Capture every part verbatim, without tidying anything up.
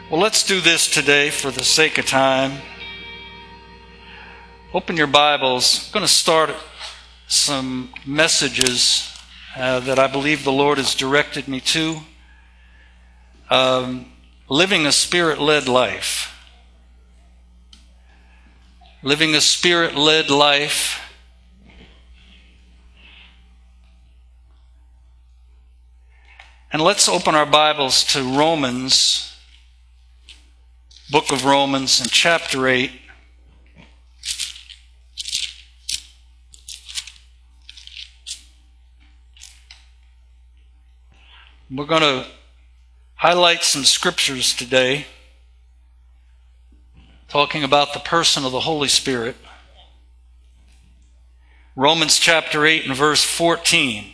Well, let's do this today for the sake of time. Open your Bibles. I'm going to start some messages uh, that I believe the Lord has directed me to. Um, living a Spirit-led life. Living a Spirit-led life. And let's open our Bibles to Romans, book of Romans, in chapter eight. We're going to highlight some scriptures today, talking about the person of the Holy Spirit. Romans chapter eight and verse fourteen.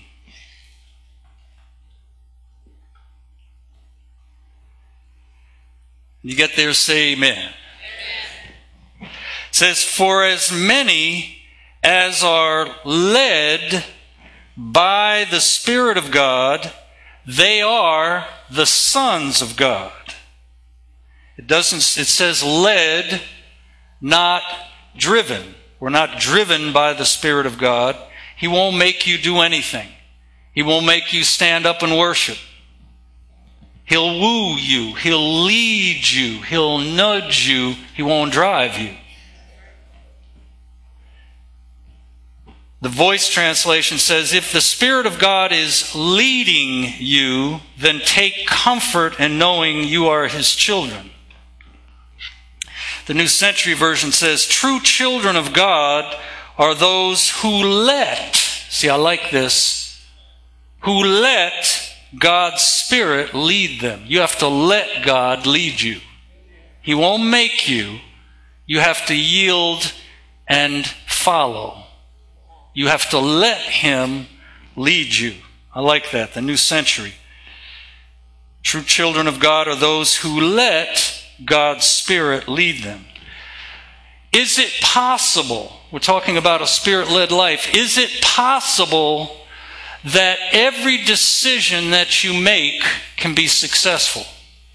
You get there, say amen. Amen. It says, for as many as are led by the Spirit of God, they are the sons of God. It doesn't, it says led, not driven. We're not driven by the Spirit of God. He won't make you do anything. He won't make you stand up and worship. He'll woo you. He'll lead you. He'll nudge you. He won't drive you. The Voice translation says, if the Spirit of God is leading you, then take comfort in knowing you are His children. The New Century Version says, true children of God are those who let, see, I like this, who let God's Spirit lead them. You have to let God lead you. He won't make you. You have to yield and follow. You have to let Him lead you. I like that, the New Century. True children of God are those who let God's Spirit lead them. Is it possible, we're talking about a Spirit-led life, is it possible that every decision that you make can be successful?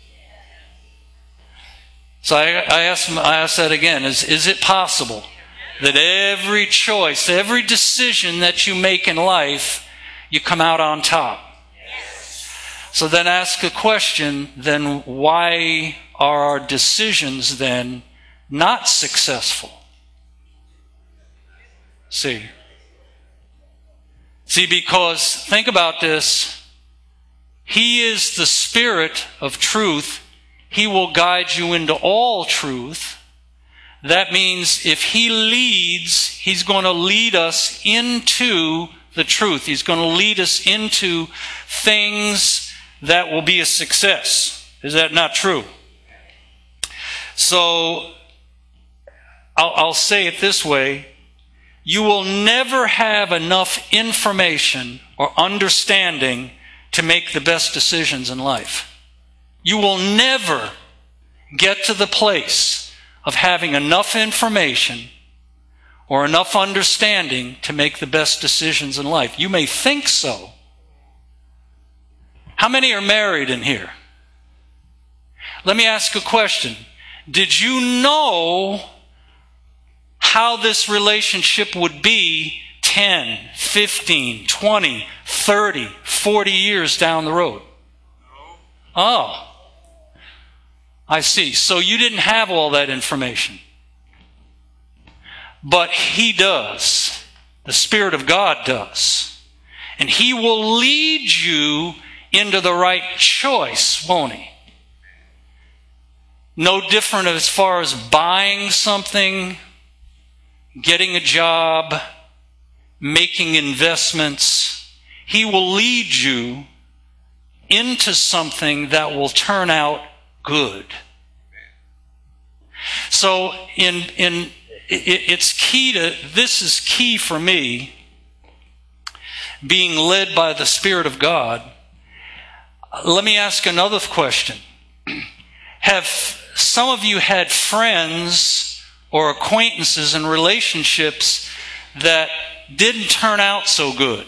So I, I, ask, I ask that again. Is, is it possible that every choice, every decision that you make in life, you come out on top? So then ask a question, then why are our decisions then not successful? See? See, because, think about this, He is the Spirit of truth. He will guide you into all truth. That means if He leads, He's going to lead us into the truth. He's going to lead us into things that will be a success. Is that not true? So, I'll, I'll say it this way. You will never have enough information or understanding to make the best decisions in life. You will never get to the place of having enough information or enough understanding to make the best decisions in life. You may think so. How many are married in here? Let me ask a question. Did you know how this relationship would be ten, fifteen, twenty, thirty, forty years down the road? Oh, I see. So you didn't have all that information. But He does. The Spirit of God does. And He will lead you into the right choice, won't He? No different as far as buying something, getting a job, making investments. He will lead you into something that will turn out good. So in in it, it's key to, this is key for me, being led by the Spirit of God. Let me ask another question. Have some of you had friends or acquaintances and relationships that didn't turn out so good?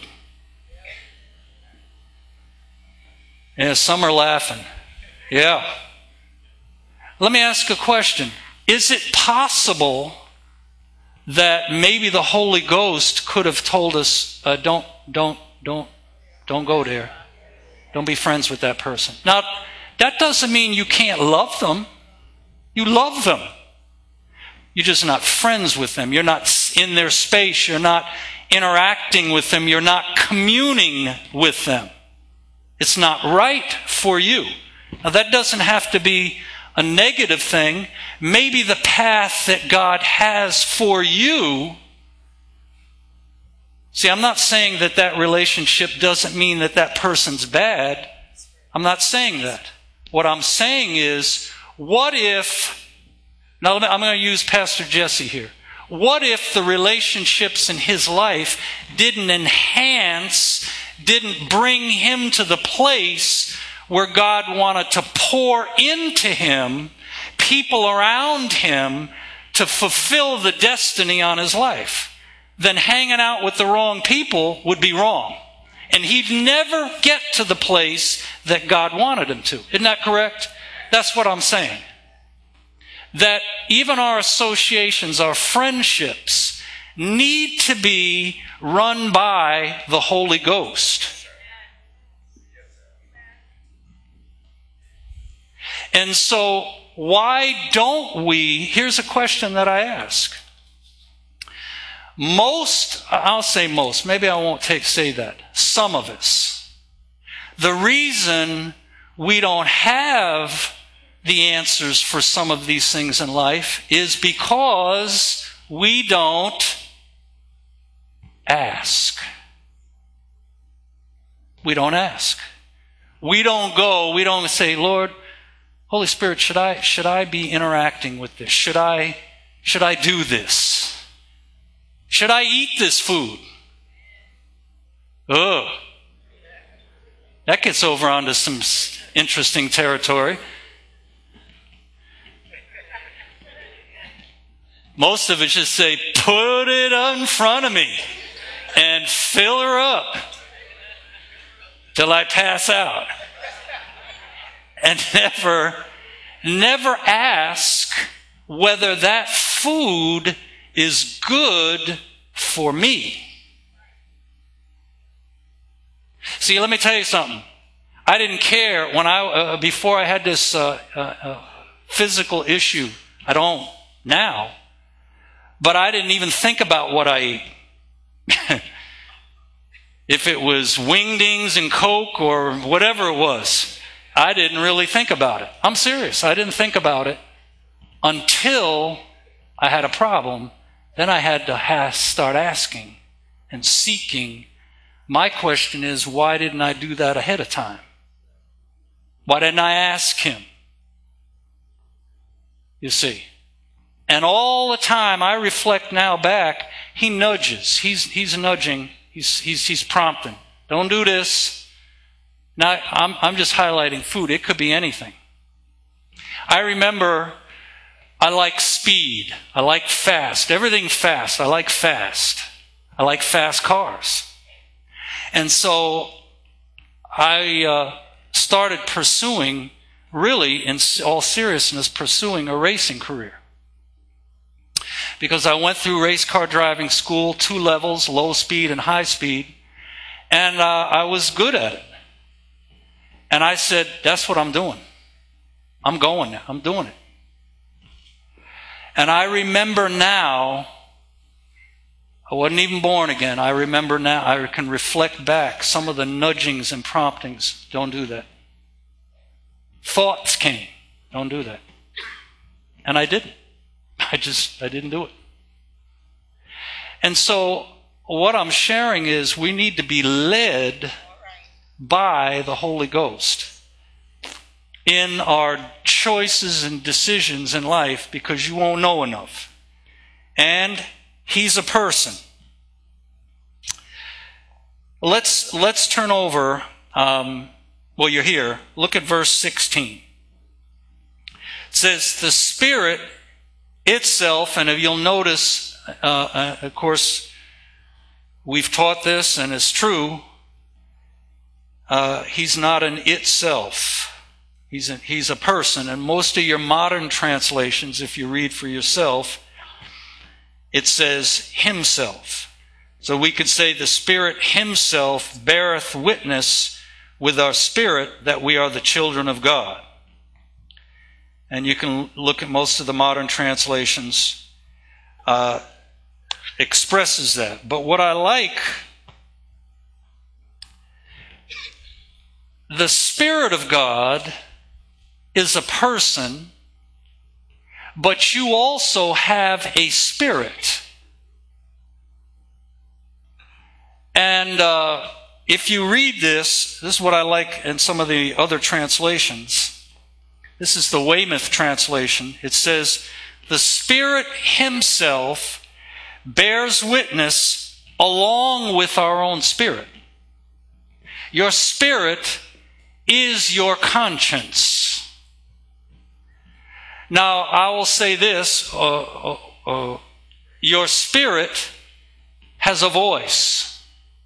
Yeah, some are laughing. Yeah. Let me ask a question. Is it possible that maybe the Holy Ghost could have told us, uh, don't, don't, don't, don't go there. Don't be friends with that person. Now, that doesn't mean you can't love them. You love them. You're just not friends with them. You're not in their space. You're not interacting with them. You're not communing with them. It's not right for you. Now, that doesn't have to be a negative thing. Maybe the path that God has for you. See, I'm not saying that that relationship doesn't mean that that person's bad. I'm not saying that. What I'm saying is, what if, now I'm going to use Pastor Jesse here. What if the relationships in his life didn't enhance, didn't bring him to the place where God wanted to pour into him people around him to fulfill the destiny on his life? Then hanging out with the wrong people would be wrong. And he'd never get to the place that God wanted him to. Isn't that correct? That's what I'm saying. That even our associations, our friendships, need to be run by the Holy Ghost. And so, why don't we, here's a question that I ask. Most, I'll say most, maybe I won't take say that, some of us, the reason we don't have the answers for some of these things in life is because we don't ask. We don't ask. We don't go, we don't say, Lord, Holy Spirit, should I should I be interacting with this? Should I should I do this? Should I eat this food? Ugh. That gets over onto some interesting territory. Most of us just say, put it in front of me and fill her up till I pass out. And never, never ask whether that food is good for me. See, let me tell you something. I didn't care when I uh, before I had this uh, uh, uh, physical issue. I don't now, but I didn't even think about what I eat. If it was wingdings and Coke or whatever it was, I didn't really think about it. I'm serious. I didn't think about it until I had a problem. Then I had to ha- start asking and seeking. My question is, why didn't I do that ahead of time? Why didn't I ask him? You see. And all the time I reflect now back, he nudges. He's, he's nudging. He's, he's, he's prompting. Don't do this. Now, I'm, I'm just highlighting food. It could be anything. I remember I like speed. I like fast. Everything fast. I like fast. I like fast cars. And so I uh, started pursuing, really, in all seriousness, pursuing a racing career. Because I went through race car driving school, two levels, low speed and high speed, and uh, I was good at it. And I said, that's what I'm doing. I'm going now. I'm doing it. And I remember now, I wasn't even born again. I remember now, I can reflect back some of the nudgings and promptings. Don't do that. Thoughts came. Don't do that. And I didn't. I just, I didn't do it. And so, what I'm sharing is we need to be led by the Holy Ghost in our choices and decisions in life, because you won't know enough. And he's a person. Let's let's turn over. Um, well, you're here. Look at verse sixteen. It says, the Spirit itself, and if you'll notice, uh, uh, of course, we've taught this, and it's true. Uh, he's not an itself. He's a, he's a person. And most of your modern translations, if you read for yourself, it says himself. So we could say the Spirit himself beareth witness with our spirit that we are the children of God. And you can look at most of the modern translations, uh, expresses that. But what I like, the Spirit of God is a person, but you also have a spirit. And uh, if you read this, this is what I like in some of the other translations. This is the Weymouth translation. It says, the Spirit himself bears witness along with our own spirit. Your spirit is your conscience. Now, I will say this, uh, uh, uh, your spirit has a voice.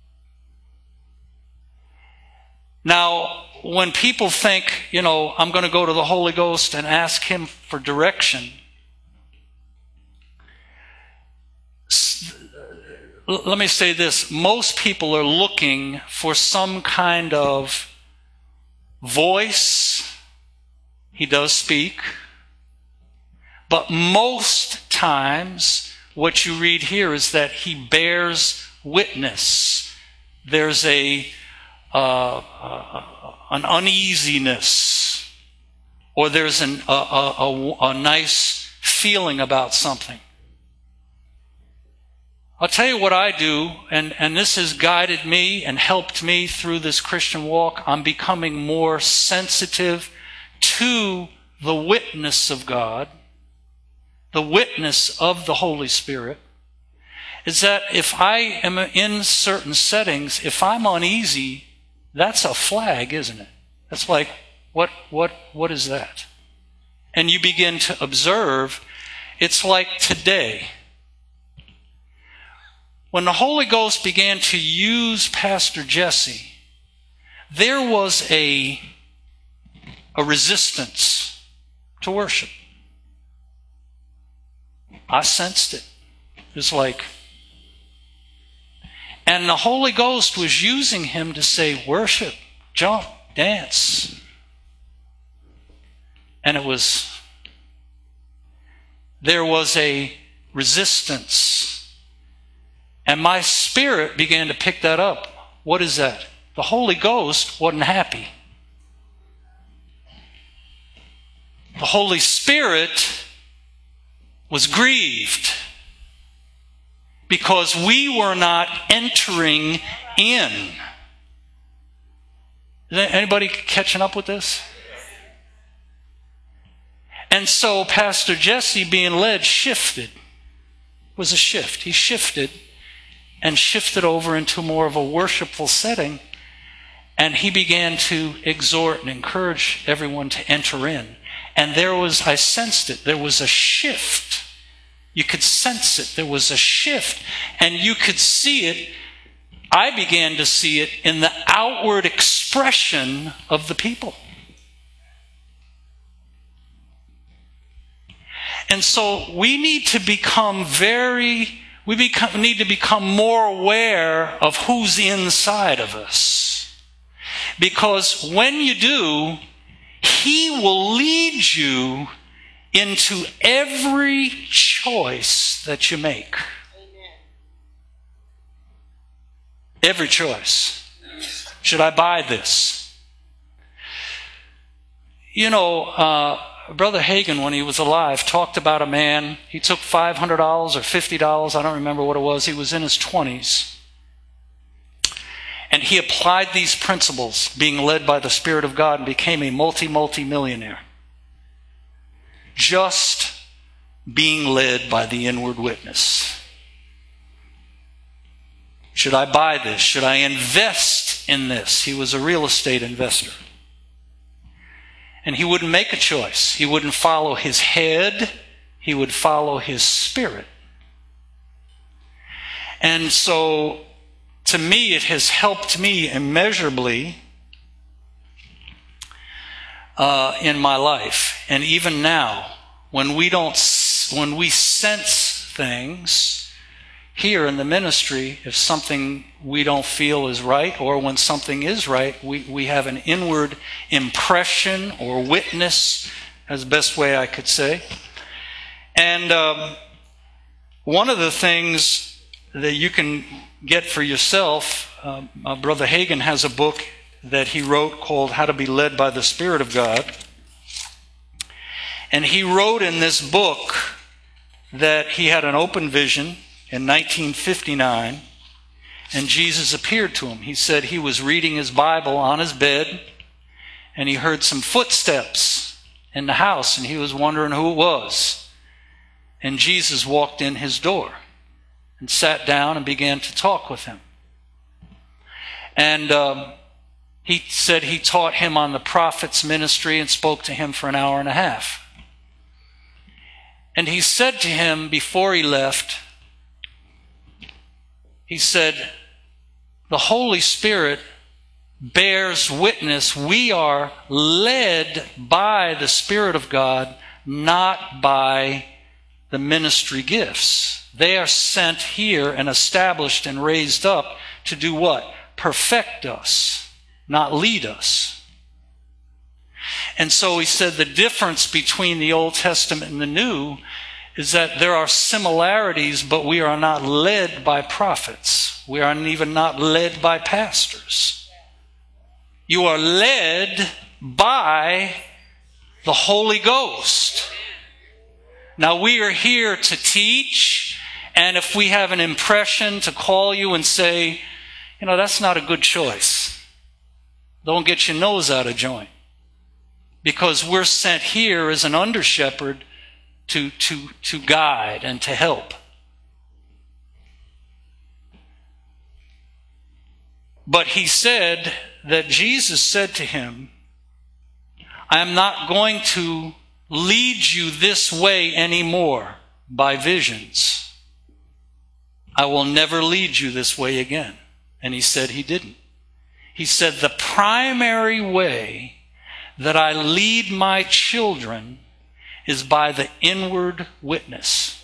Now, when people think, you know, I'm going to go to the Holy Ghost and ask him for direction, let me say this, most people are looking for some kind of voice. He does speak. But most times, what you read here is that he bears witness. There's a uh, uh, an uneasiness, or there's an, a, a, a, a nice feeling about something. I'll tell you what I do, and, and this has guided me and helped me through this Christian walk. I'm becoming more sensitive to the witness of God. The witness of the Holy Spirit is that if I am in certain settings, if I'm uneasy, that's a flag, isn't it? That's like, what, what, what is that? And you begin to observe, it's like today. When the Holy Ghost began to use Pastor Jesse, there was a, a resistance to worship. I sensed it. It was like, and the Holy Ghost was using him to say, worship, jump, dance. And it was, there was a resistance. And my spirit began to pick that up. What is that? The Holy Ghost wasn't happy. The Holy Spirit was grieved because we were not entering in. Is anybody catching up with this? And so Pastor Jesse, being led, shifted. It was a shift. He shifted and shifted over into more of a worshipful setting. And he began to exhort and encourage everyone to enter in. And there was, I sensed it, there was a shift. You could sense it. There was a shift. And you could see it. I began to see it in the outward expression of the people. And so we need to become very, we become, need to become more aware of who's inside of us. Because when you do, he will lead you into every choice that you make. Amen. Every choice. Should I buy this? You know, uh, Brother Hagin, when he was alive, talked about a man. He took five hundred dollars or fifty dollars. I don't remember what it was. He was in his twenties. And he applied these principles, being led by the Spirit of God, and became a multi, multi-millionaire. Just being led by the inward witness. Should I buy this? Should I invest in this? He was a real estate investor. And he wouldn't make a choice. He wouldn't follow his head. He would follow his spirit. And so, to me, it has helped me immeasurably uh, in my life. And even now, when we don't, when we sense things here in the ministry, if something we don't feel is right, or when something is right, we, we have an inward impression or witness, as the best way I could say. And um, one of the things that you can get for yourself, um, uh, Brother Hagin has a book that he wrote called How to Be Led by the Spirit of God. And he wrote in this book that he had an open vision in nineteen fifty-nine, and Jesus appeared to him. He said he was reading his Bible on his bed, and he heard some footsteps in the house, and he was wondering who it was. And Jesus walked in his door and sat down and began to talk with him. And um, he said he taught him on the prophet's ministry and spoke to him for an hour and a half. And he said to him before he left, he said, the Holy Spirit bears witness. We are led by the Spirit of God, not by the ministry gifts. They are sent here and established and raised up to do what? Perfect us, not lead us. And so he said the difference between the Old Testament and the New is that there are similarities, but we are not led by prophets. We are even not led by pastors. You are led by the Holy Ghost. Now, we are here to teach, and if we have an impression to call you and say, you know, that's not a good choice, don't get your nose out of joint. Because we're sent here as an under-shepherd to, to, to guide and to help. But he said that Jesus said to him, I am not going to lead you this way anymore by visions. I will never lead you this way again. And he said he didn't. He said the primary way that I lead my children is by the inward witness.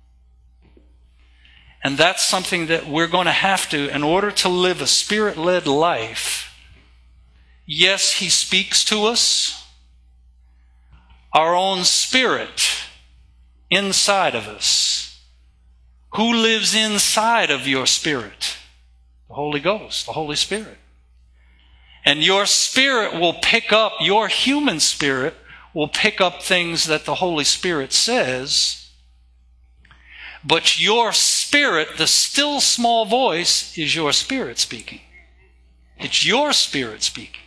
And that's something that we're going to have to, in order to live a Spirit-led life. Yes, he speaks to us. Our own spirit inside of us. Who lives inside of your spirit? The Holy Ghost, the Holy Spirit. And your spirit will pick up, your human spirit will pick up things that the Holy Spirit says, but your spirit, the still small voice, is your spirit speaking. It's your spirit speaking.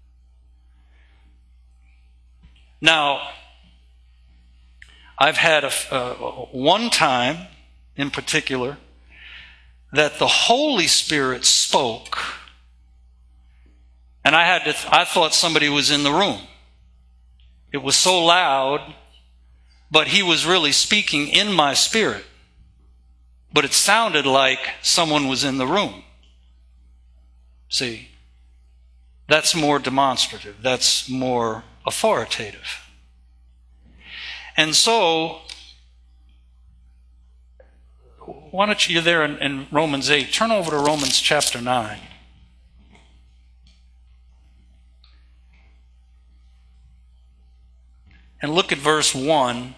Now, I've had a, uh, one time in particular that the Holy Spirit spoke, and I had to, I thought somebody was in the room. It was so loud, but he was really speaking in my spirit. But it sounded like someone was in the room. See, that's more demonstrative. That's more authoritative. And so, why don't you, you're there in, in Romans eight, turn over to Romans chapter nine. And look at verse one.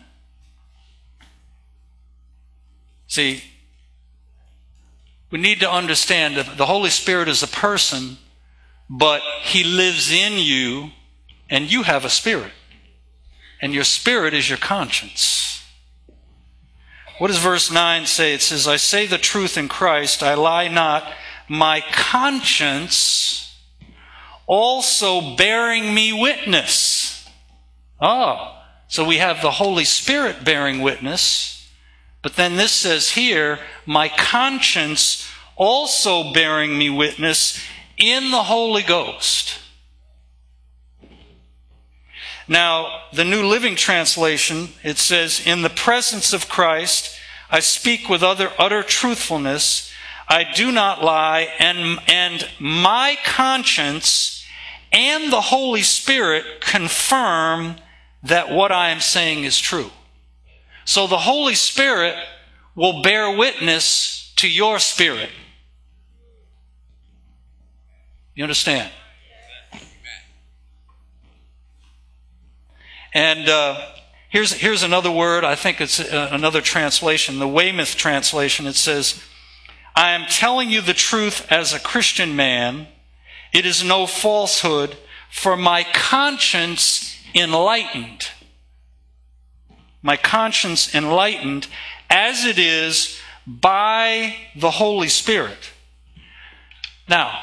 See, we need to understand that the Holy Spirit is a person, but he lives in you, and you have a spirit. And your spirit is your conscience. What does verse nine say? It says, I say the truth in Christ, I lie not, my conscience also bearing me witness. Oh, so we have the Holy Spirit bearing witness, but then this says here, my conscience also bearing me witness in the Holy Ghost. Now, the New Living Translation, it says, in the presence of Christ, I speak with other utter truthfulness. I do not lie, and, and my conscience and the Holy Spirit confirm that what I am saying is true. So the Holy Spirit will bear witness to your spirit. You understand? And uh, here's, here's another word. I think it's uh, another translation. The Weymouth translation, it says, I am telling you the truth as a Christian man. It is no falsehood, for my conscience enlightened. My conscience enlightened as it is by the Holy Spirit. Now,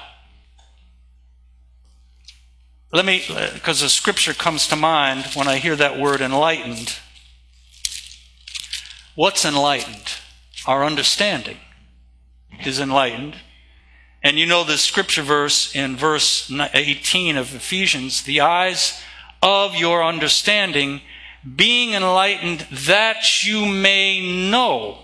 let me, because the scripture comes to mind when I hear that word enlightened. What's enlightened? Our understanding is enlightened. And you know the scripture verse in verse eighteen of Ephesians, the eyes of your understanding being enlightened that you may know.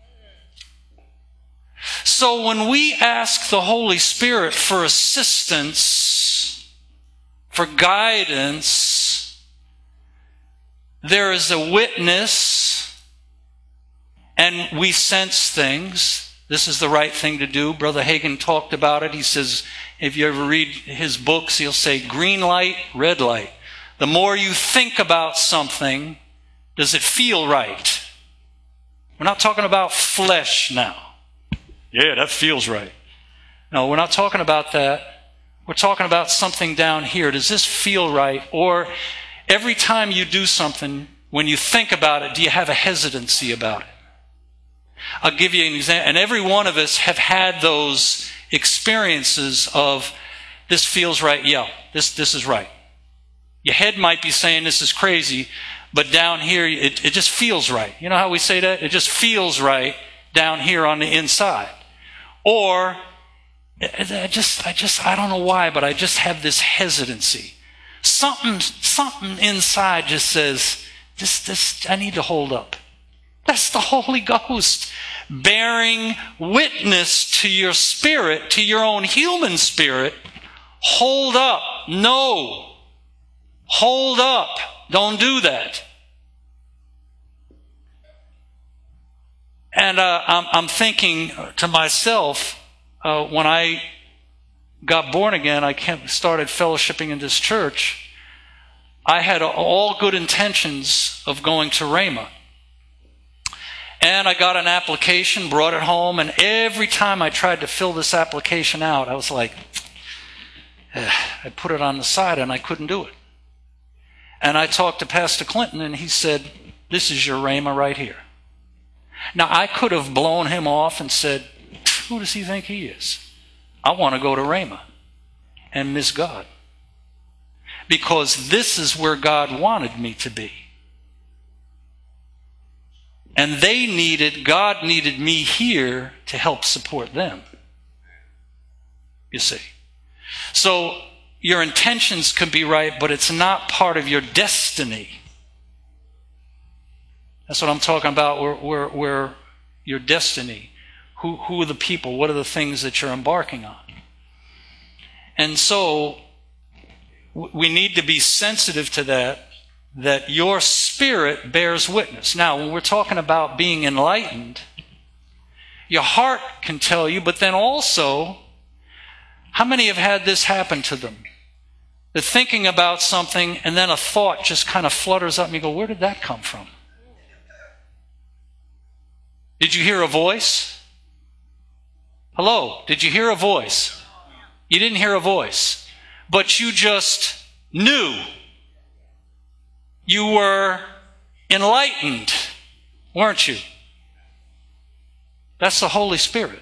So when we ask the Holy Spirit for assistance, for guidance, there is a witness and we sense things. This is the right thing to do. Brother Hagin talked about it. He says, if you ever read his books, he'll say green light, red light. The more you think about something, does it feel right? We're not talking about flesh now. Yeah, that feels right. No, we're not talking about that. We're talking about something down here. Does this feel right? Or every time you do something, when you think about it, do you have a hesitancy about it? I'll give you an example. And every one of us have had those experiences of, this feels right. Yeah, this, this is right. Your head might be saying this is crazy, but down here, it, it just feels right. You know how we say that? It just feels right down here on the inside. Or, I just, I just, I don't know why, but I just have this hesitancy. Something, something inside just says, this, this, I need to hold up. That's the Holy Ghost bearing witness to your spirit, to your own human spirit. Hold up. No. Hold up. Don't do that. And uh, I'm, I'm thinking to myself, uh, when I got born again, I started fellowshipping in this church. I had all good intentions of going to Rhema. And I got an application, brought it home, and every time I tried to fill this application out, I was like, eh, I put it on the side and I couldn't do it. And I talked to Pastor Clinton and he said, this is your Rhema right here. Now I could have blown him off and said, who does he think he is? I want to go to Rhema and miss God. Because this is where God wanted me to be. And they needed, God needed me here to help support them. You see. So your intentions can be right, but it's not part of your destiny. That's what I'm talking about, where, where, where your destiny. Who, who are the people? What are the things that you're embarking on? And so we need to be sensitive to that. That your spirit bears witness. Now, when we're talking about being enlightened, your heart can tell you, but then also, how many have had this happen to them? They're thinking about something, and then a thought just kind of flutters up, and you go, where did that come from? Did you hear a voice? Hello? Did you hear a voice? You didn't hear a voice, but you just knew. You were enlightened, weren't you? That's the Holy Spirit.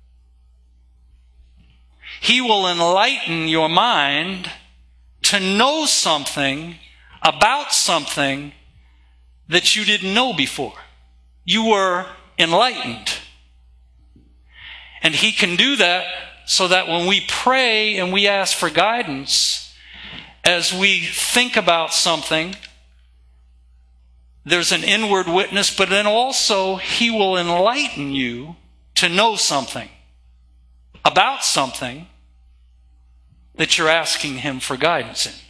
He will enlighten your mind to know something about something that you didn't know before. You were enlightened. And He can do that so that when we pray and we ask for guidance, as we think about something, there's an inward witness, but then also He will enlighten you to know something about something that you're asking him for guidance in.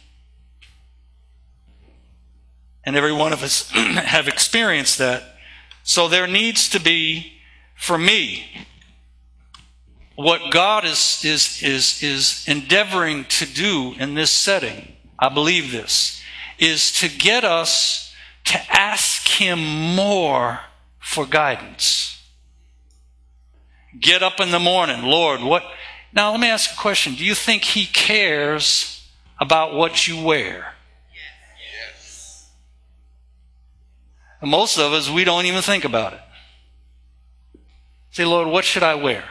And every one of us have experienced that. So there needs to be, for me, what God is, is, is, is endeavoring to do in this setting, I believe this, is to get us to ask him more for guidance. Get up in the morning, Lord, what... Now let me ask a question. Do you think he cares about what you wear? Yes. And most of us, we don't even think about it. Say, Lord, what should I wear?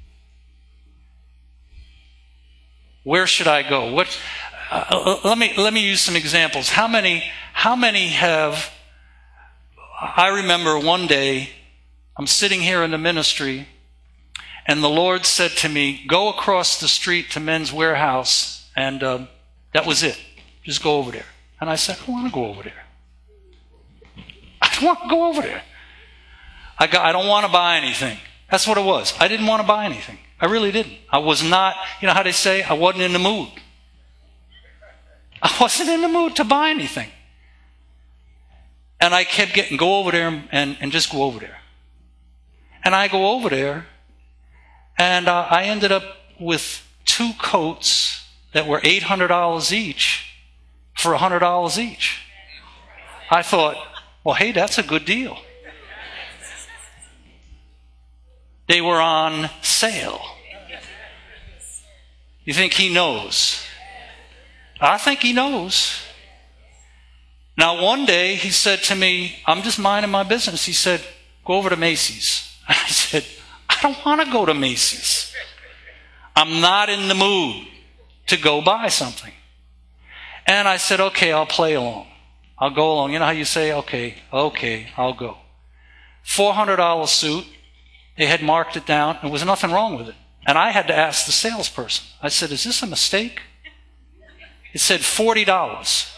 Where should I go? What? Uh, let me let me use some examples. How many? How many have? I remember one day, I'm sitting here in the ministry, and the Lord said to me, "Go across the street to Men's Warehouse," and uh, that was it. Just go over there. And I said, "I don't want to go over there. I don't want to go over there. I got, I don't want to buy anything." That's what it was. I didn't want to buy anything. I really didn't. I was not, you know how they say, I wasn't in the mood. I wasn't in the mood to buy anything. And I kept getting, go over there and, and just go over there. And I go over there, and uh, I ended up with two coats that were eight hundred dollars each for one hundred dollars each. I thought, well, hey, that's a good deal. They were on sale. You think he knows? I think he knows. Now, one day he said to me, I'm just minding my business. He said, go over to Macy's. I said, I don't want to go to Macy's. I'm not in the mood to go buy something. And I said, okay, I'll play along. I'll go along. You know how you say, okay, okay, I'll go. four hundred dollars suit. They had marked it down. There was nothing wrong with it. And I had to ask the salesperson. I said, is this a mistake? It said forty dollars.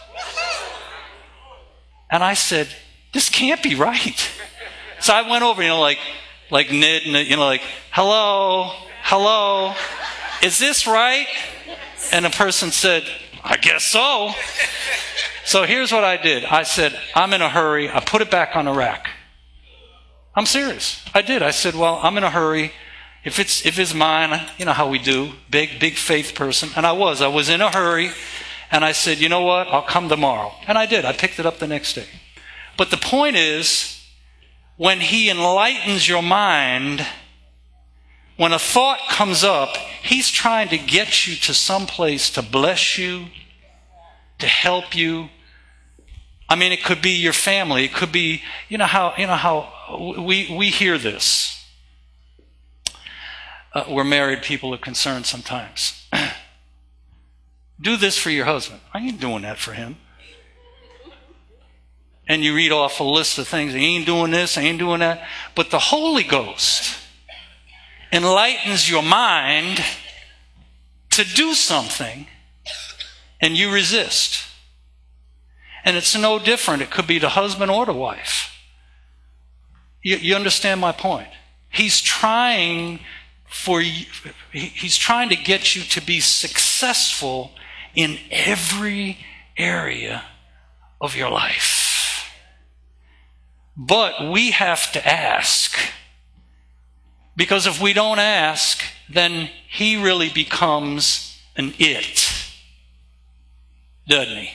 And I said, this can't be right. So I went over, you know, like, like Ned, and you know, like, hello, hello, is this right? And the person said, I guess so. So here's what I did. I said, I'm in a hurry. I put it back on the rack. I'm serious. I did. I said, well, I'm in a hurry. If it's if it's mine, you know how we do. Big, big faith person. And I was. I was in a hurry. And I said, you know what? I'll come tomorrow. And I did. I picked it up the next day. But the point is, when he enlightens your mind, when a thought comes up, he's trying to get you to some place to bless you, to help you. I mean, it could be your family. It could be, you know how, you know how we, we hear this. Uh, we're married people are concerned sometimes. Do this for your husband. I ain't doing that for him. And you read off a list of things. He ain't doing this, I ain't doing that. But the Holy Ghost enlightens your mind to do something, and you resist. And it's no different. It could be the husband or the wife. You, you understand my point? He's trying for you, he's trying to get you to be successful in every area of your life. But we have to ask. Because if we don't ask, then he really becomes an it. Doesn't he?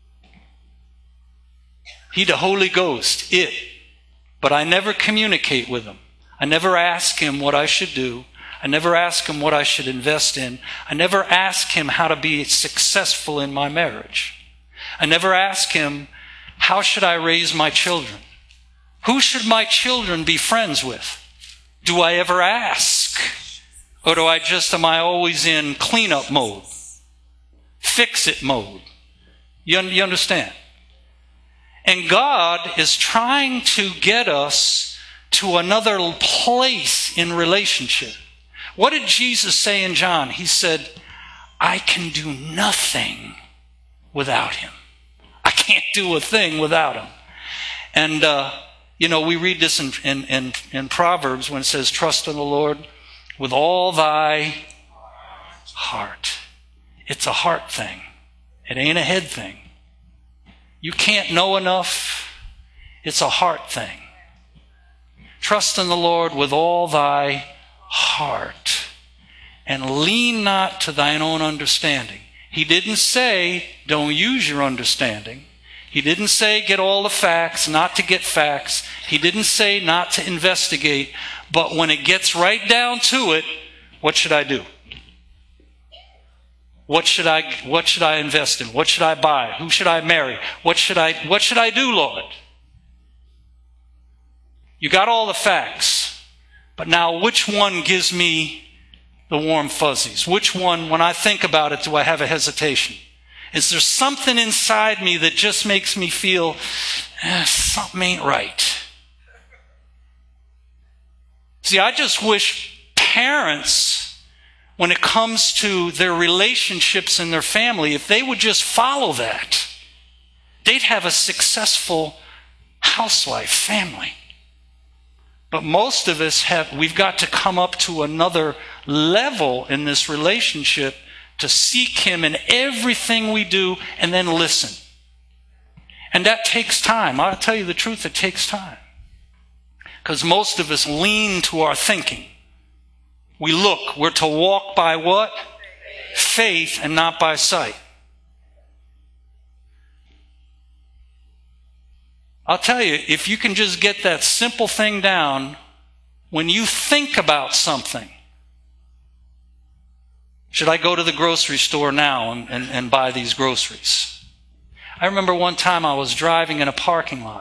He, the Holy Ghost, it. But I never communicate with him. I never ask him what I should do. I never ask him what I should invest in. I never ask him how to be successful in my marriage. I never ask him, how should I raise my children? Who should my children be friends with? Do I ever ask? Or do I just, am I always in cleanup mode? Fix it mode? You, you understand? And God is trying to get us to another place in relationship. What did Jesus say in John? He said, I can do nothing without him. I can't do a thing without him. And, uh, you know, we read this in, in, in, in Proverbs when it says, trust in the Lord with all thy heart. It's a heart thing. It ain't a head thing. You can't know enough. It's a heart thing. Trust in the Lord with all thy heart, and lean not to thine own understanding. He didn't say, don't use your understanding. He didn't say, get all the facts, not to get facts. He didn't say, not to investigate. But when it gets right down to it, what should I do? What should I, what should I invest in? What should I buy? Who should I marry? What should I, what should I do, Lord? You got all the facts. But now which one gives me the warm fuzzies? Which one, when I think about it, do I have a hesitation? Is there something inside me that just makes me feel, eh, something ain't right? See, I just wish parents, when it comes to their relationships in their family, if they would just follow that, they'd have a successful housewife family. But most of us have, we've got to come up to another level in this relationship to seek Him in everything we do and then listen. And that takes time. I'll tell you the truth, it takes time. Because most of us lean to our thinking. We look, we're to walk by what? Faith and not by sight. I'll tell you, if you can just get that simple thing down, when you think about something, should I go to the grocery store now and, and, and buy these groceries? I remember one time I was driving in a parking lot.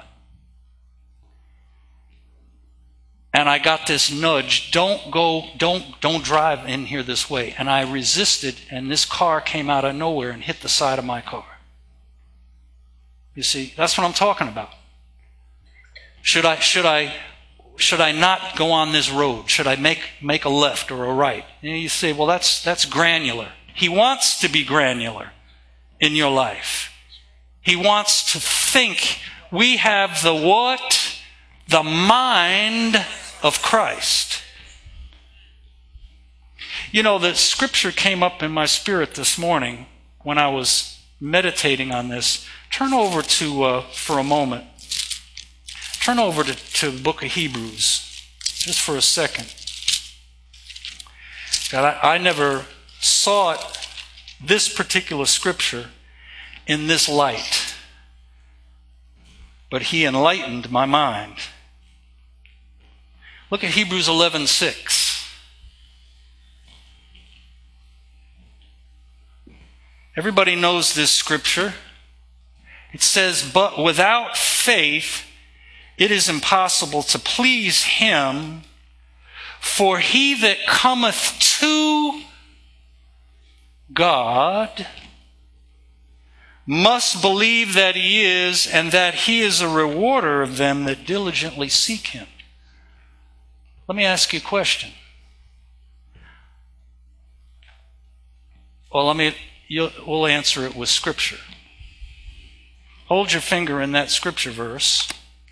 And I got this nudge, don't go, don't, don't drive in here this way. And I resisted, and this car came out of nowhere and hit the side of my car. You see, that's what I'm talking about. Should I, should I, should I not go on this road? Should I make, make a left or a right? And you say, well, that's, that's granular. He wants to be granular in your life. He wants to think. We have the what? The mind of Christ. You know, the scripture came up in my spirit this morning when I was meditating on this. Turn over to, uh, for a moment, turn over to, to the book of Hebrews, just for a second. God, I, I never saw it, this particular scripture, in this light. But He enlightened my mind. Look at Hebrews eleven six. Everybody knows this scripture. It says, but without faith, it is impossible to please Him, for he that cometh to God must believe that He is, and that He is a rewarder of them that diligently seek Him. Let me ask you a question. Well, let me, you'll, we'll answer it with Scripture. Hold your finger in that Scripture verse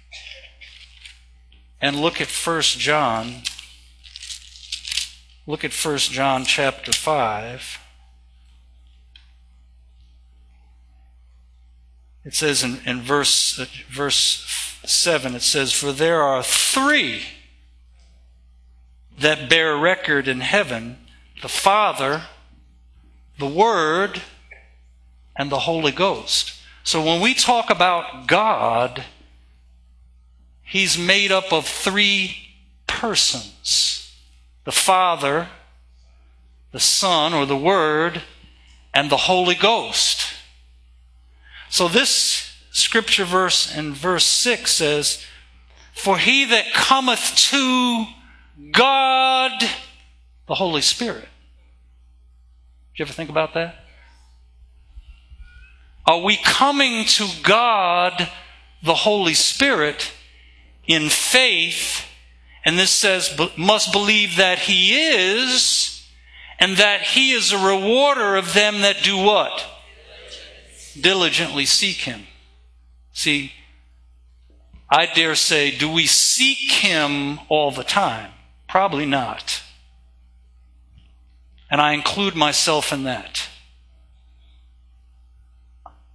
and look at First John. Look at First John chapter five. It says in, in verse, uh, verse seven, it says, for there are three that bear record in heaven, the Father, the Word, and the Holy Ghost. So when we talk about God, He's made up of three persons. The Father, the Son, or the Word, and the Holy Ghost. So this scripture verse in verse six says, for he that cometh to God, the Holy Spirit. Did you ever think about that? Are we coming to God, the Holy Spirit, in faith? And this says, must believe that He is, and that He is a rewarder of them that do what? Diligently seek Him. See, I dare say, do we seek Him all the time? Probably not. And I include myself in that.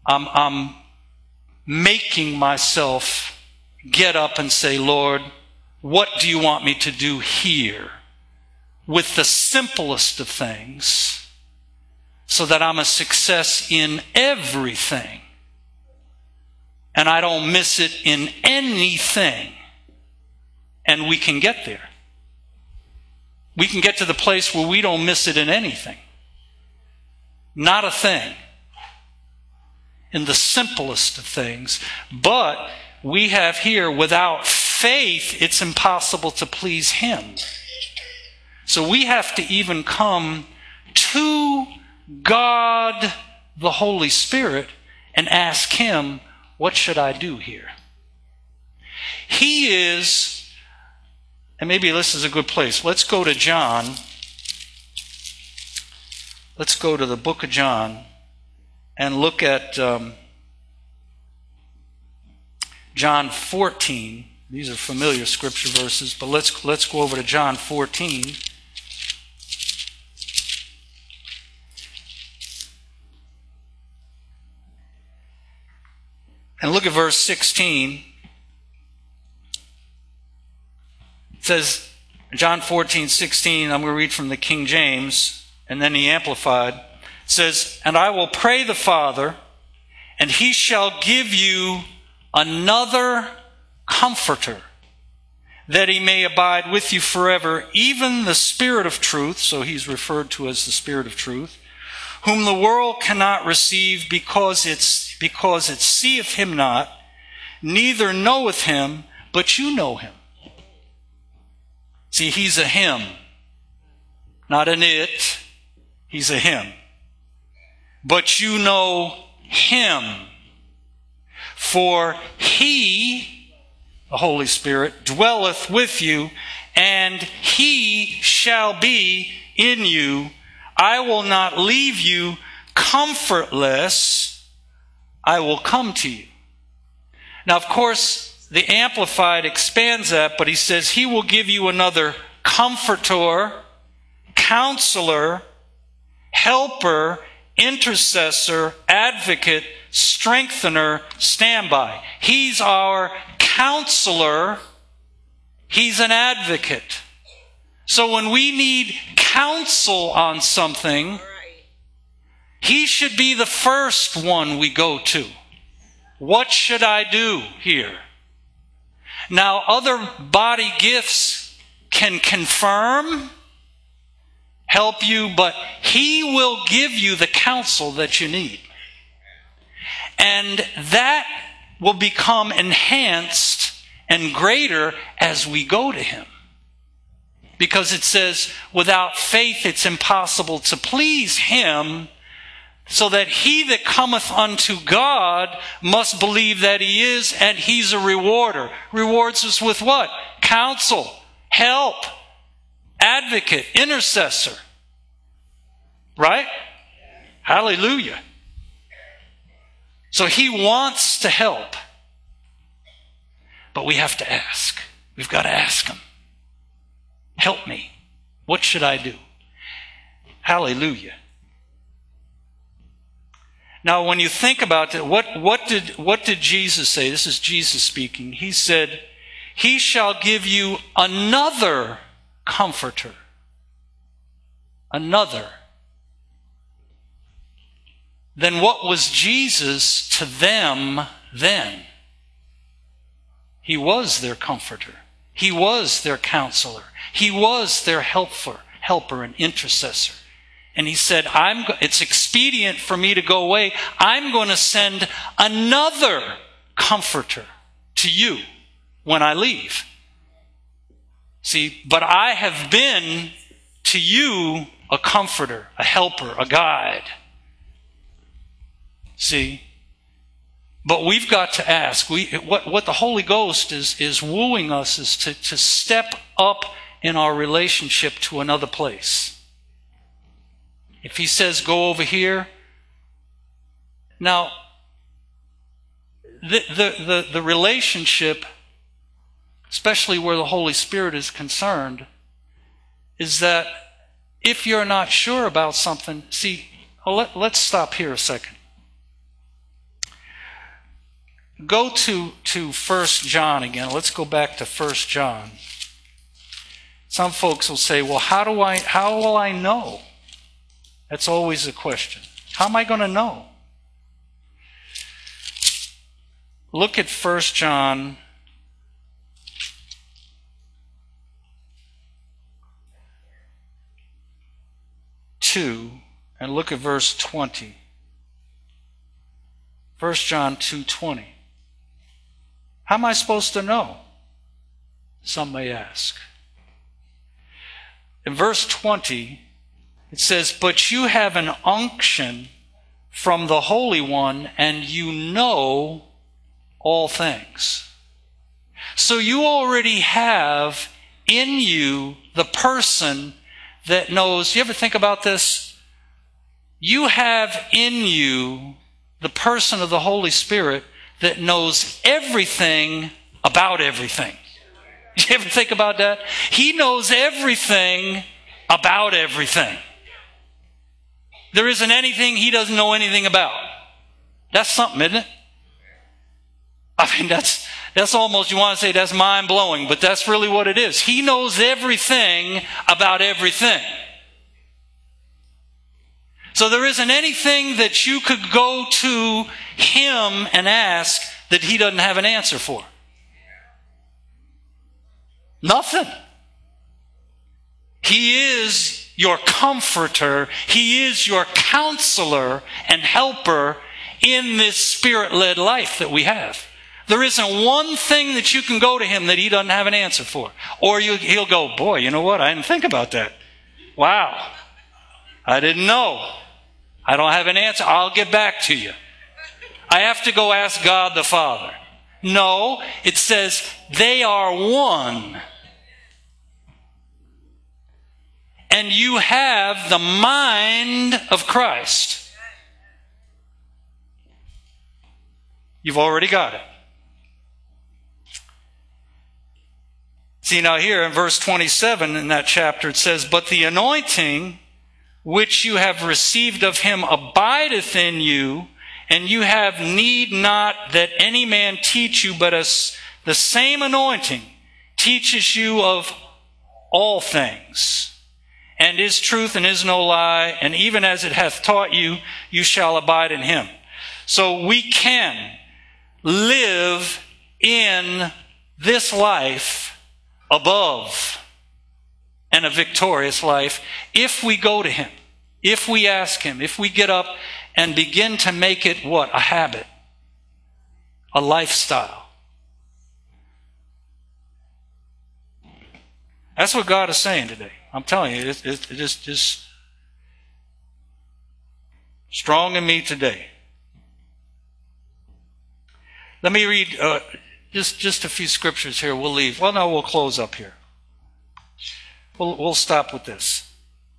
I'm, I'm making myself get up and say, Lord, what do you want me to do here with the simplest of things so that I'm a success in everything and I don't miss it in anything? And we can get there. We can get to the place where we don't miss it in anything. Not a thing. In the simplest of things. But we have here, without faith, it's impossible to please Him. So we have to even come to God, the Holy Spirit, and ask Him, what should I do here? He is, and maybe this is a good place. Let's go to John. Let's go to the book of John and look at um, John fourteen. These are familiar scripture verses, but let's let's go over to John fourteen. And look at verse sixteen. It says, John fourteen, sixteen, I'm going to read from the King James, and then the Amplified. It says, and I will pray the Father, and He shall give you another Comforter, that He may abide with you forever, even the Spirit of truth, so He's referred to as the Spirit of truth, whom the world cannot receive because it's because it seeth Him not, neither knoweth Him, but you know Him. See, He's a Him, not an it. He's a Him. But you know Him, for He, the Holy Spirit, dwelleth with you, and He shall be in you. I will not leave you comfortless. I will come to you. Now, of course, the Amplified expands that, but he says He will give you another Comforter, Counselor, Helper, Intercessor, Advocate, Strengthener, standby. He's our Counselor. He's an Advocate. So when we need counsel on something, He should be the first one we go to. What should I do here? Now, other body gifts can confirm, help you, but He will give you the counsel that you need. And that will become enhanced and greater as we go to Him. Because it says, without faith it's impossible to please Him, so that he that cometh unto God must believe that He is, and He's a rewarder. Rewards us with what? Counsel, help, advocate, intercessor. Right? Hallelujah. So He wants to help. But we have to ask. We've got to ask Him. Help me. What should I do? Hallelujah. Now, when you think about it, what, what did, what did Jesus say? This is Jesus speaking. He said, He shall give you another Comforter. Another. Then what was Jesus to them then? He was their Comforter. He was their Counselor. He was their helper, helper and intercessor. And He said, I'm, it's expedient for me to go away. I'm going to send another Comforter to you when I leave. See, but I have been to you a comforter, a helper, a guide. See? But we've got to ask. We, what, what the Holy Ghost is, is wooing us is to, to step up in our relationship to another place. If He says, go over here. Now, the, the, the, the relationship, especially where the Holy Spirit is concerned, is that if you're not sure about something, see, let, let's stop here a second. go to, to First John again. Let's go back to First John. Some folks will say, well, how do I, how will I know? That's always a question. How am I going to know? Look at First John two and look at verse twenty. First John two twenty. How am I supposed to know? Some may ask. In verse twenty, it says, but you have an unction from the Holy One, and you know all things. So you already have in you the person that knows. You ever think about this? You have in you the person of the Holy Spirit that knows everything about everything. You ever think about that? He knows everything about everything. There isn't anything he doesn't know anything about. That's something, isn't it? I mean, that's that's almost, you want to say that's mind-blowing, but that's really what it is. He knows everything about everything. So there isn't anything that you could go to him and ask that he doesn't have an answer for. Nothing. He is your comforter. He is your counselor and helper in this spirit-led life that we have. There isn't one thing that you can go to him that he doesn't have an answer for. Or you, he'll go, boy, you know what? I didn't think about that. Wow. I didn't know. I don't have an answer. I'll get back to you. I have to go ask God the Father. No, it says they are one. And you have the mind of Christ. You've already got it. See, now here in verse twenty-seven in that chapter it says, but the anointing which you have received of him abideth in you, and you have need not that any man teach you, but as the same anointing teaches you of all things, and is truth and is no lie, and even as it hath taught you, you shall abide in him. So we can live in this life above and a victorious life if we go to him, if we ask him, if we get up and begin to make it what? A habit, a lifestyle. That's what God is saying today. I'm telling you, it's it, it, it's just strong in me today. Let me read uh, just, just a few scriptures here. We'll leave. Well, no, we'll close up here. We'll, we'll stop with this.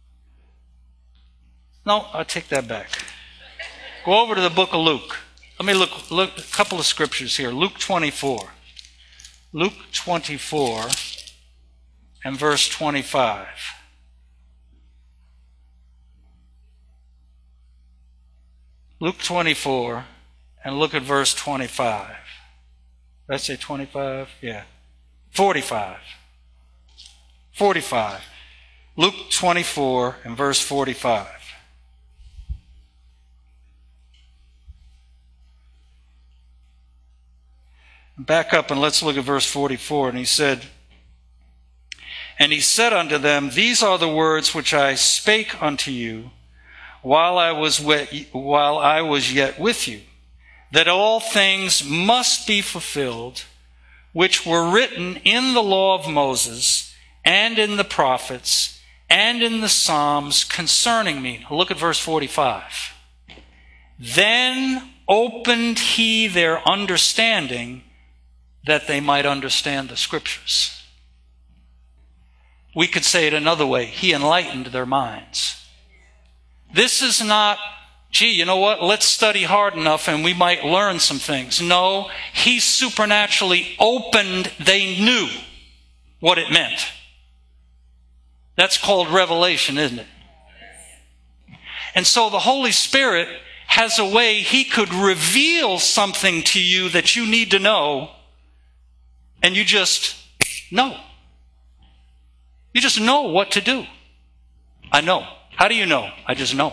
No, I'll take that back. Go over to the book of Luke. Let me look, look a couple of scriptures here. Luke twenty-four. Luke twenty-four and verse twenty-five. Luke twenty-four and look at verse twenty-five. Did I say twenty-five? Yeah. forty-five. forty-five. Luke twenty-four and verse forty-five. Back up and let's look at verse forty-four. And he said, and he said unto them, these are the words which I spake unto you while I was with, while I was yet with you, that all things must be fulfilled which were written in the law of Moses and in the prophets and in the Psalms concerning me. Look at verse forty-five. Then opened he their understanding that they might understand the scriptures. We could say it another way. He enlightened their minds. This is not, gee, you know what? Let's study hard enough and we might learn some things. No, he supernaturally opened, they knew what it meant. That's called revelation, isn't it? And so the Holy Spirit has a way he could reveal something to you that you need to know, and you just know. You just know what to do. I know. How do you know? I just know.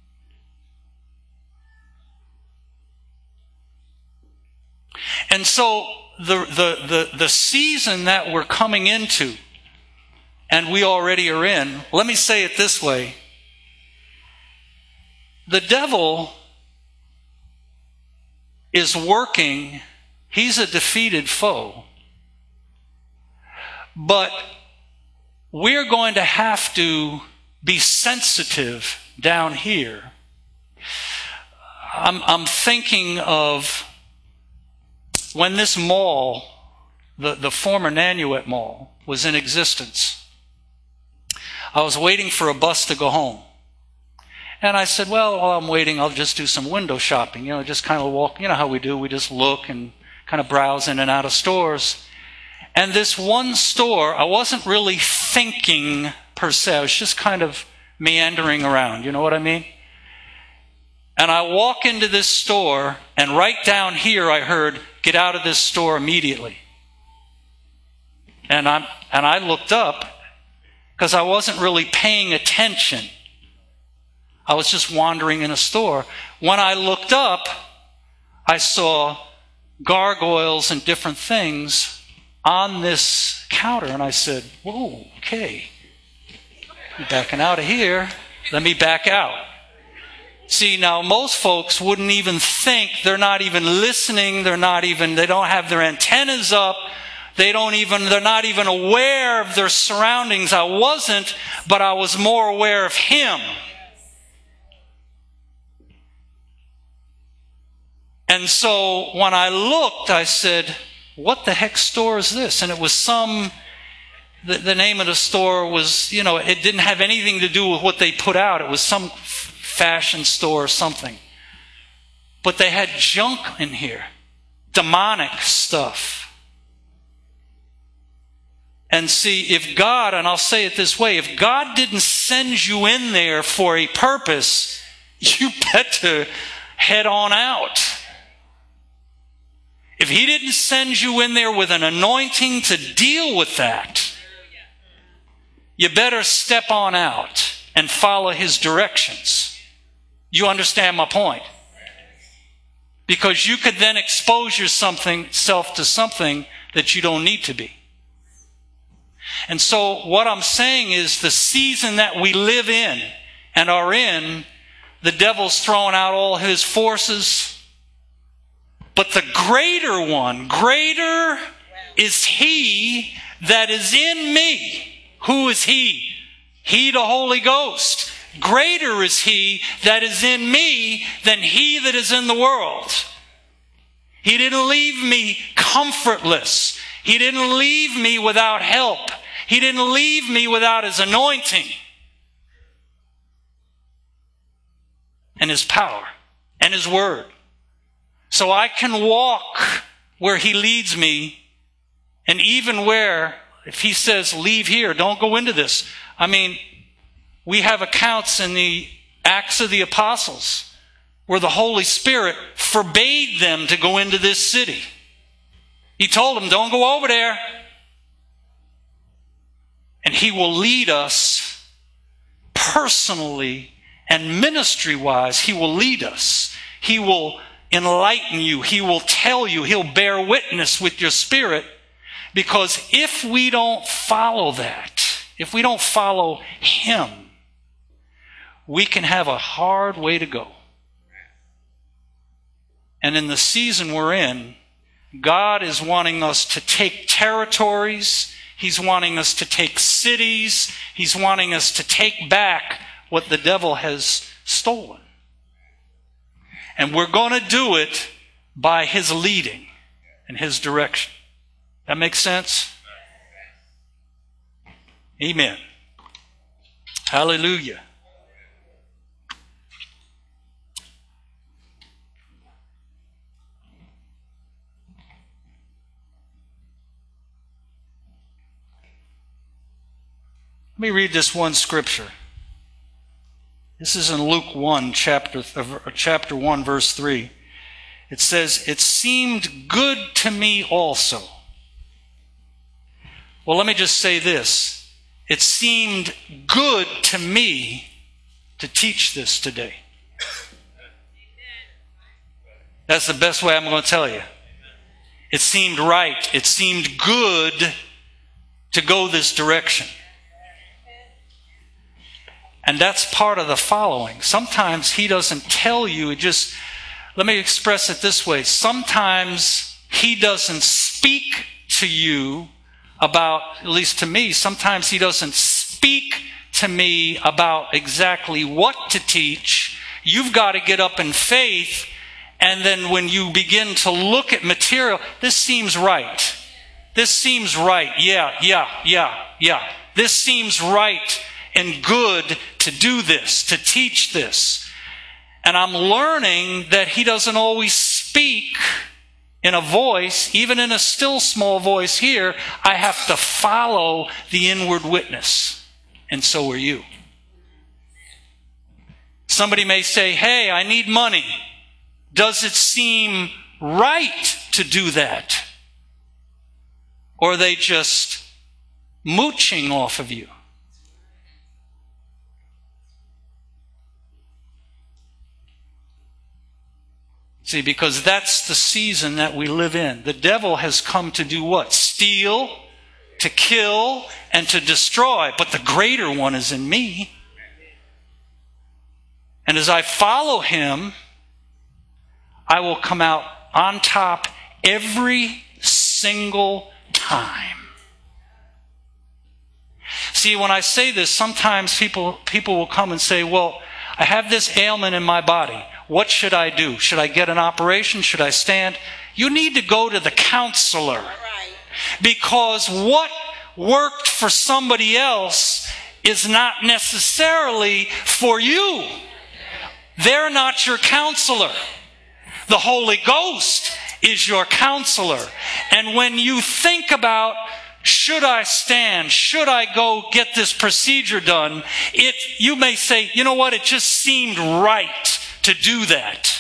And so the, the, the, the season that we're coming into, and we already are in, let me say it this way. The devil is working. He's a defeated foe. But we're going to have to be sensitive down here. I'm, I'm thinking of when this mall, the, the former Nanuet Mall, was in existence. I was waiting for a bus to go home. And I said, well, while I'm waiting, I'll just do some window shopping. You know, just kind of walk, you know how we do. We just look and kind of browse in and out of stores. And this one store, I wasn't really thinking per se. I was just kind of meandering around. You know what I mean? And I walk into this store, and right down here I heard, get out of this store immediately. And, I'm, and I looked up because I wasn't really paying attention. I was just wandering in a store. When I looked up, I saw gargoyles and different things on this counter. And I said, whoa, okay. I'm backing out of here. Let me back out. See, now most folks wouldn't even think, they're not even listening, they're not even, they don't have their antennas up, they don't even, they're not even aware of their surroundings. I wasn't, but I was more aware of him. And so when I looked, I said, what the heck store is this? And it was some, the, the name of the store was, you know, it didn't have anything to do with what they put out. It was some fashion store or something. But they had junk in here. Demonic stuff. And see, if God, and I'll say it this way, if God didn't send you in there for a purpose, you better head on out. If he didn't send you in there with an anointing to deal with that, you better step on out and follow his directions. You understand my point? Because you could then expose yourself to something that you don't need to be. And so what I'm saying is the season that we live in and are in, the devil's throwing out all his forces. But the greater one, greater is he that is in me. Who is he? He, the Holy Ghost. Greater is he that is in me than he that is in the world. He didn't leave me comfortless. He didn't leave me without help. He didn't leave me without his anointing and his power and his word. So I can walk where he leads me, and even where, if he says, leave here, don't go into this. I mean, we have accounts in the Acts of the Apostles where the Holy Spirit forbade them to go into this city. He told them, don't go over there. And he will lead us personally and ministry-wise. He will lead us. He will enlighten you. He will tell you. He'll bear witness with your spirit. Because if we don't follow that, if we don't follow him, we can have a hard way to go. And in the season we're in, God is wanting us to take territories. He's wanting us to take cities. He's wanting us to take back what the devil has stolen. And we're going to do it by his leading and his direction. That makes sense? Amen. Hallelujah. Let me read this one scripture. This is in Luke one, chapter, chapter one, verse three. It says, "It seemed good to me also." Well, let me just say this. It seemed good to me to teach this today. That's the best way I'm going to tell you. It seemed right. It seemed good to go this direction. And that's part of the following. Sometimes he doesn't tell you, it just, let me express it this way. Sometimes he doesn't speak to you about, at least to me, sometimes he doesn't speak to me about exactly what to teach. You've got to get up in faith, and then when you begin to look at material, this seems right. This seems right. Yeah, yeah, yeah, yeah. This seems right and good to do this, to teach this. And I'm learning that he doesn't always speak in a voice, even in a still small voice here. I have to follow the inward witness. And so are you. Somebody may say, "Hey, I need money." Does it seem right to do that? Or are they just mooching off of you? See, because that's the season that we live in. The devil has come to do what? Steal, to kill, and to destroy. But the greater one is in me. And as I follow him, I will come out on top every single time. See, when I say this, sometimes people, people will come and say, "Well, I have this ailment in my body. What should I do? Should I get an operation? Should I stand?" You need to go to the counselor. Because what worked for somebody else is not necessarily for you. They're not your counselor. The Holy Ghost is your counselor. And when you think about, should I stand? Should I go get this procedure done? It, you may say, "You know what? It just seemed right to do that."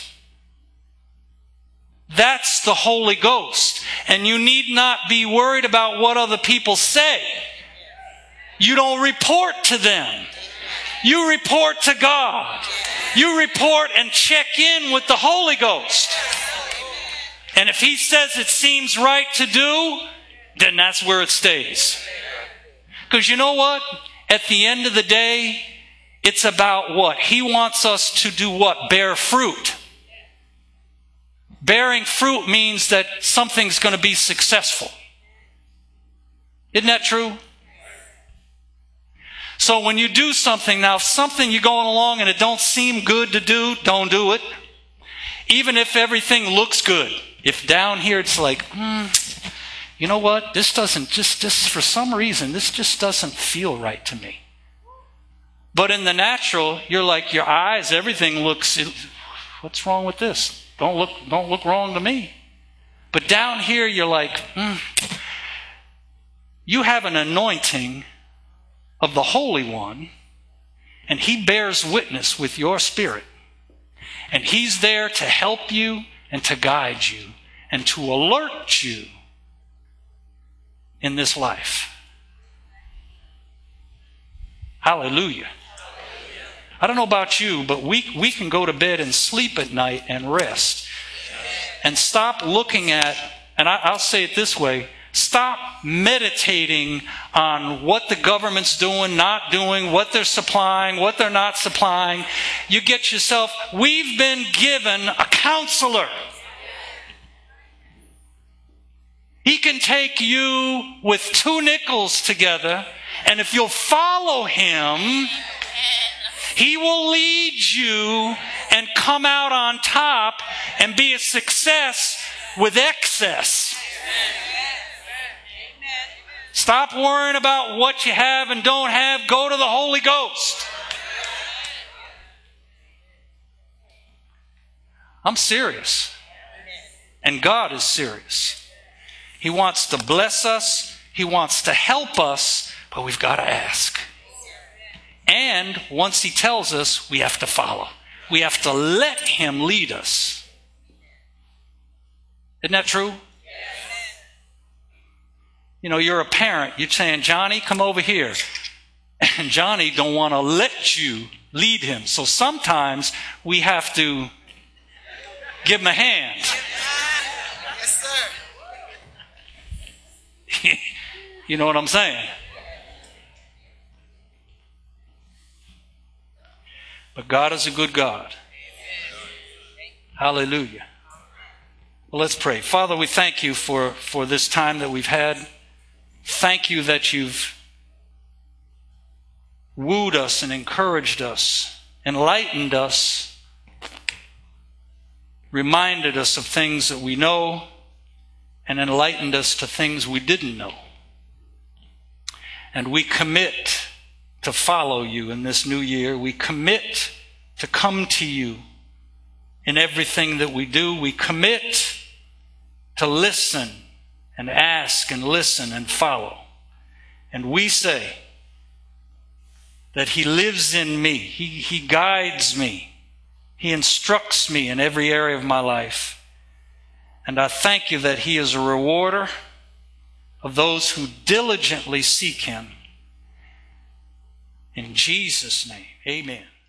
That's the Holy Ghost. And you need not be worried about what other people say. You don't report to them. You report to God. You report and check in with the Holy Ghost. And if he says it seems right to do, then that's where it stays. Because you know what? At the end of the day, it's about what? He wants us to do what? Bear fruit. Bearing fruit means that something's going to be successful. Isn't that true? So when you do something, now if something you're going along and it don't seem good to do, don't do it. Even if everything looks good. If down here it's like, hmm, you know what? This doesn't just, this for some reason, this just doesn't feel right to me. But in the natural, you're like, your eyes, everything looks, what's wrong with this? Don't look, don't look wrong to me. But down here, you're like, hmm, you have an anointing of the Holy One, and he bears witness with your spirit. And he's there to help you and to guide you and to alert you in this life. Hallelujah. I don't know about you, but we, we can go to bed and sleep at night and rest. And stop looking at, and I, I'll say it this way, stop meditating on what the government's doing, not doing, what they're supplying, what they're not supplying. You get yourself, we've been given a counselor. He can take you with two nickels together, and if you'll follow him, he will lead you and come out on top and be a success with excess. Stop worrying about what you have and don't have. Go to the Holy Ghost. I'm serious. And God is serious. He wants to bless us. He wants to help us, but we've got to ask. And once he tells us, we have to follow. We have to let him lead us. Isn't that true? You know, you're a parent. You're saying, Johnny, come over here. And Johnny don't want to let you lead him. So sometimes we have to give him a hand. Yes, sir. You know what I'm saying? But God is a good God. Hallelujah. Well, let's pray. Father, we thank you for, for this time that we've had. Thank you that you've wooed us and encouraged us, enlightened us, reminded us of things that we know, and enlightened us to things we didn't know. And we commit to follow you in this new year. We commit to come to you in everything that we do. We commit to listen and ask and listen and follow. And we say that he lives in me. He, he guides me. He instructs me in every area of my life. And I thank you that he is a rewarder of those who diligently seek him. In Jesus' name, amen.